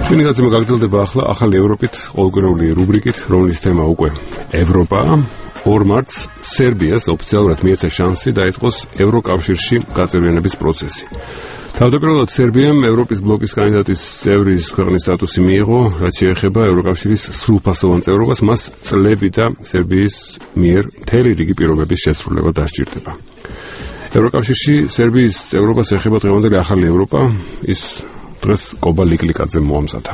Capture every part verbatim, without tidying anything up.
ჩვენი გაცემა გაგრძელდება ახლა ახალი ევროპით ყოველკვირეული რუბრიკით, რომლის თემა უკვე ევროპაა. ორ მარტს სერბიას ოფიციალურად მიეცა შანსი დაიწყოს ევროკავშირში გაწევრიანების პროცესი. თავდაპირველად სერბიამ ევროპის ბლოკის კანდიდატის წევრის ქვეყნის სტატუსი მიიღო, რაც შეეხება ევროკავშირის სრულფასოვან წევრობას, მას წლები და სერბიის მიერ მთელი რიგი პირობების შესრულება დასჭირდება. ევროკავშირში სერბიის წევრობას ეხება დღევანდელი ახალი ევროპა, ის დღეს კობა ლიკლიკაძემ მოამზადა.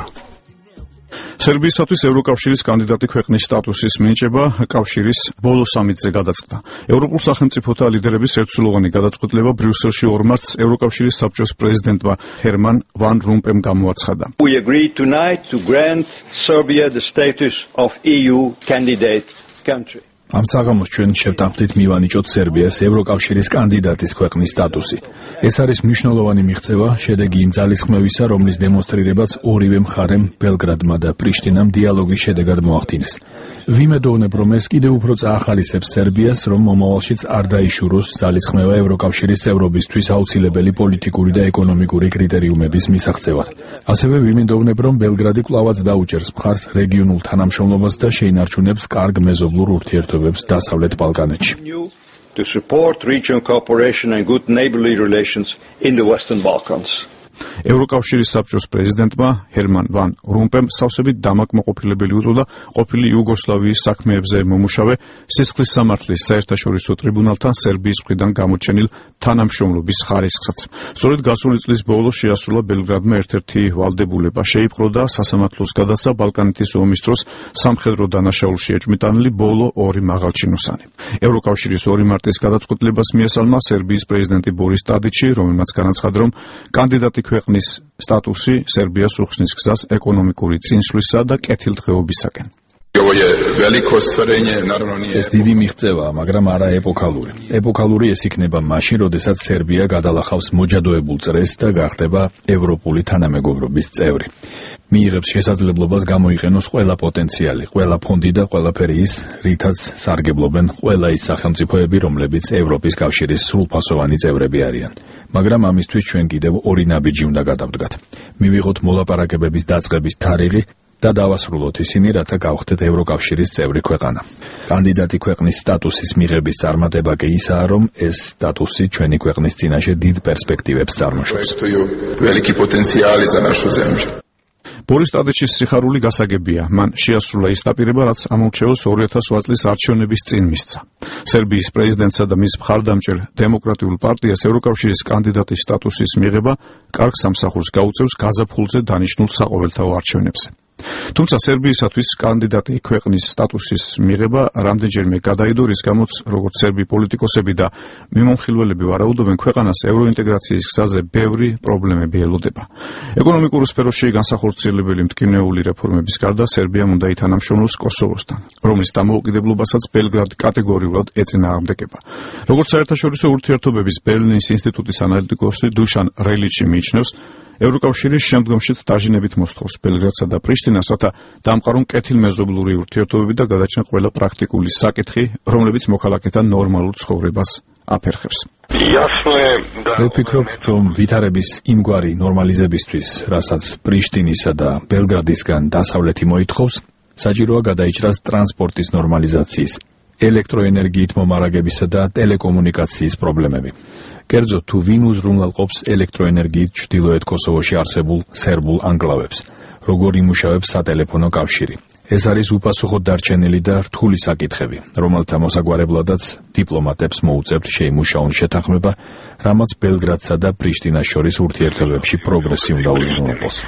სერბიისათვის ევროკავშირის კანდიდატი ქვეყნის სტატუსის მინიჭება კავშირის ბოლო სამიტზე გადაწყდა. ევროპულ სახელმწიფოთა ლიდერების ერთსულოვანი გადაწყვეტილება ბრიუსელში ორ მარტს ევროკავშირის საბჭოს პრეზიდენტმა ჰერმან ვან რომპემ გამოაცხადა. We agreed tonight to grant Serbia the status of E U candidate country. ამ საღამოს ჩვენ შევთანხმდით მივანიჭოთ სერბიას ევროკავშირის კანდიდატის ქვეყნის სტატუსი. ეს არის მნიშვნელოვანი მიღწევა, შედეგი იმ ძალისხმევისა, რომლის დემონსტრირებაც ორივე მხარემ ბელგრადმა და პრიშტინამ დიალოგის შედეგად მოახდინეს. ვიმედოვნებ, რომ ეს კიდევ უფრო წაახალისებს სერბიას, რომ მომავალშიც არ დაიშუროს ძალისხმევა ევროკავშირის წევრობისთვის აუცილებელი პოლიტიკური და ეკონომიკური კრიტერიუმების მისაღწევად. ასევე ვიმედოვნებ, რომ ბელგრადი კვლავაც დაუჭერს მხარს რეგიონულ თანამშრომლობას და შეინარჩუნებს კარგ მეზობლურ ურთიერთობებს დასავლეთ ბალკანეთში. To support regional cooperation and good neighborly relations in the Western Balkans. ევროკავშირის საბჭოს პრეზიდენტმა ჰერმან ვან რომპემ სავსებით დამაკმაყოფილებელი უწოდა ყოფილი იუგოსლავიის საქმეებზე მომუშავე სისხლის სამართლის საერთაშორისო ტრიბუნალთან სერბიის მხრიდან გამოჩენილ თანამშრომლობის ხარისხსაც. სწორედ გასული წლის ბოლოს შეასრულა ბელგრადმა ერთ-ერთი ვალდებულება, შეიპყრო და სასამართლოს გადასცა ბალკანეთის ომის დროს სამხედრო დანაშაულში ეჭვმიტანილი ბოლო ორი მაღალჩინოსანი. ევროკავშირის ორი მარტის გადაწყვეტილებას მიესალმა სერბიის პრეზიდენტი ბორის ტადიჩი, რომელმაც განაცხადა, რომ კანდიდატი ქვეყნის სტატუსი სერბიას უხსნის გზას ეკონომიკური წინსვლისა და კეთილდღეობისაკენ. ეს დიდი მიღწევაა, მაგრამ არა ეპოქალური. ეპოქალური ეს იქნება მაშინ, როდესაც სერბია გადალახავს მოჯადოებულ წრეს და გახდება ევროპული თანამეგობრობის წევრი. მიიღებს შესაძლებლობას გამოიყენოს ყველა პოტენციალი, ყველა ფონდი და ყველაფერი ის, რითაც სარგებლობენ ყველა ის სახელმწიფოები, რომლებიც ევროპის კავშირის სრულფასოვანი წევრები არიან. მაგრამ ამისთვის ჩვენ კიდევ ორი ნაბიჯი უნდა გადავდგათ. მივიღოთ მოლაპარაკებების დაწყების თარიღი და დავასრულოთ ისინი, რათა გავხდეთ ევროკავშირის წევრი ქვეყანა. კანდიდატი ქვეყნის სტატუსის მიღების წარმატება კი ისაა, რომ ეს სტატუსი ჩვენი ქვეყნის წინაშე დიდ პერსპექტივებს წარმოშობს. ბორის ტადიჩის სიხარული გასაგებია. მან შეასრულა ის დაპირება, რაც ამორჩეულს ორი ათას ოთხ წლის არჩევნების წინ მისცა. სერბიის პრეზიდენტსა და მის მხარდამჭერ დემოკრატიულ პარტიას ევროკავშირის კანდიდატის სტატუსის მიღება კარგ სამსახურს გაუწევს გაზაფხულზე დანიშნულ საყოველთაო არჩევნებზე. თუმცა სერბიისათვის კანდიდატი ქვეყნის სტატუსის მიღება რამდენჯერმე გადაიდო, რის გამოც როგორც სერბი პოლიტიკოსები და მიმომხილველები ვარაუდობენ, ქვეყანას ევროინტეგრაციის გზაზე ბევრი პრობლემები ელოდება. ეკონომიკურ სფეროში განსახორციელებელი მტკივნეული რეფორმების გარდა სერბიამ უნდა ითანამშრომლოს კოსოვოსთან, რომლის დამოუკიდებლობასაც ბელგრადი კატეგორიულად ეწინააღმდეგება. როგორც საერთაშორისო ურთიერთობების ბერლინის ინსტიტუტის ანალიტიკოსი დუშან რელიჩი მიიჩნევს, ევროკავშირის შემდგომშიც დაჟინებით მოსთხოვს ბელგრადსა და პრიშტინას, რათა დამყარონ კეთილმეზობლური ურთიერთობები და გადაჭრენ ყველა პრაქტიკული საკითხი, რომლებიც მოქალაქეთა ნორმალურ ცხოვრებას აფერხებს. მე ვფიქრობ, რომ ვითარების იმგვარი ნორმალიზებისთვის, რასაც პრიშტინისა და ბელგრადისგან დასავლეთი მოითხოვს, საჭიროა გადაიჭრას ტრანსპორტის ნორმალიზაციის, ელექტროენერგიით მომარაგებისა და ტელეკომუნიკაციის პრობლემები. კერძო თუ ვინ უზრუნველყოფს ელექტროენერგიით ჩრდილოეთ კოსოვოში არსებულ სერბულ ანკლავებს, როგორ იმუშავებს სატელეფონო კავშირი. ეს არის უპასუხოდ დარჩენილი და რთული საკითხები, რომელთა მოსაგვარებლადაც დიპლომატებს მოუწევთ შეიმუშაონ შეთანხმება, რამაც ბელგრადსა და პრიშტინას შორის ურთიერთობებში პროგრესი უნდა უზრუნველყოს.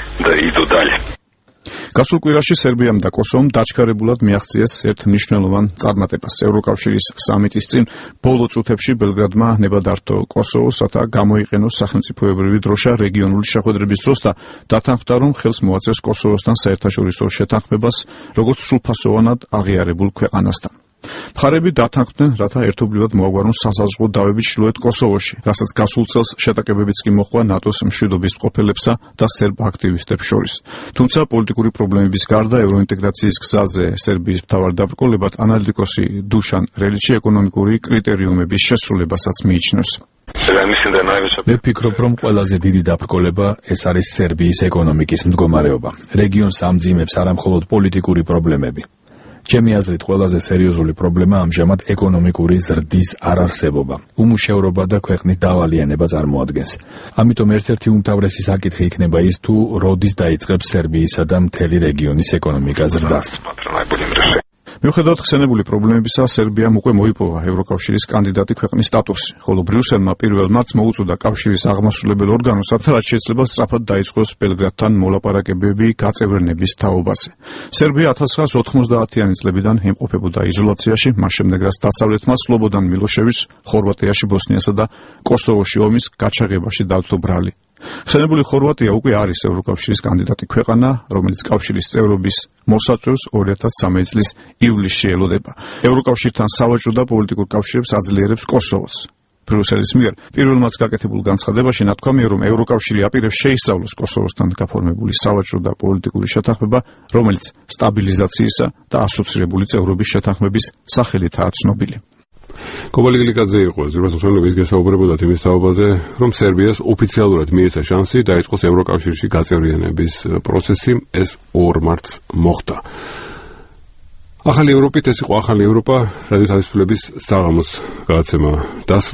გასულ კვირაში სერბიამ და კოსოვომ დაჩქარებულად მიაღწიეს ერთ მნიშვნელოვან წარმატებას. ევროკავშირის სამიტის წინ ბოლო წუთებში ბელგრადმა ნება დართო კოსოვოს, რათა გამოიყენოს სახელმწიფოებრივი დროშა რეგიონული შეხვედრების დროს და დათანხმდა, რომ ხელს მოაწევს კოსოვოსთან საერთაშორისო შეთანხმებას, როგორც სრულფასოვანად აღიარებულ ქვეყანასთან. მხარები დათანხმდნენ, რათა ერთობლივად მოაგვარონ სასაზღვრო დავები ჩრდილოეთ კოსოვოში, რასაც გასულ წელს შეტაკებებიც კი მოჰყვა ნატოს მშვიდობის მყოფელებსა და სერბ აქტივისტებს შორის. თუმცა პოლიტიკური პრობლემების გარდა ევროინტეგრაციის გზაზე სერბიის მთავარ დაბრკოლებად ანალიტიკოსი დუშან რელიჩი ეკონომიკური კრიტერიუმების შესრულებასაც მიიჩნევს. მე ვფიქრობ, რომ ყველაზე დიდი დაბრკოლება ეს არის სერბიის ეკონომიკის მდგომარეობა. რეგიონს ამძიმებს არა მხოლოდ პოლიტიკური პრობლემები. ჩემი აზრით, ყველაზე სერიოზული პრობლემა ამჟამად ეკონომიკური ზრდის არარსებობა, უმუშევრობა და ქვეყნის დავალიანება წარმოადგენს. ამიტომ ერთ-ერთი უმთავრესი საკითხი იქნება ის, თუ როდის დაიწყებს სერბიისა და მთელი რეგიონის ეკონომიკა ზრდას. მიუხედავად ხსენებული პრობლემებისა, სერბიამ უკვე მოიპოვა ევროკავშირის კანდიდატი ქვეყნის სტატუსი, ხოლო ბრიუსელმა პირველ მარტს მოუწოდა კავშირის აღმასრულებელ ორგანოსად, რაც შეიძლება სწრაფად დაიწყოს ბელგრადთან მოლაპარაკებები გაწევრიანების თაობაზე. სერბია ათას ცხრაასი ოთხმოცდაათიანი წლებიდან იმყოფებოდა იზოლაციაში, მას შემდეგ რაც დასავლეთმა სლობოდან მილოშევის ხორვატიაში, ბოსნიასა და კოსოვოში ომის გაჩაღებაში დავთო ბრალი. ხსენებული ხორვატია უკვე არის ევროკავშირის კანდიდატი ქვეყანა, რომელიც კავშირის წევრობის მოსაწვევს ორი ათას ცხრამეტი წლის ივლისში ელოდება. ევროკავშირთან სავაჭრო და პოლიტიკურ კავშირებს აძლიერებს კოსოვოს. ბრიუსელის მიერ პირველმაც გაკეთებულ განცხადებაში ნათქვამია, რომ ევროკავშირი აპირებს შეისწავლოს კოსოვოსთან გაფორმებული სავაჭრო და პოლიტიკური შეთანხმება, რომელიც სტაბილიზაციისა და ასოცირებული წევრობის შეთანხმების სახელითაა ცნობილი. კობალი გლიკაძე იყო ზურბას მსვლელობის გესაუბრებოდათ იმის თაობაზე, რომ სერბიას ოფიციალურად მიეცა შანსი დაიწყოს ევროკავშირში გაწევრიანების პროცესი, ეს ორ მარტს მოხდა. ახალი ევროპით ეს იყო ახალი ევროპა, რადიო თავისუფლების საღამოს გადაცემა დასრულდა.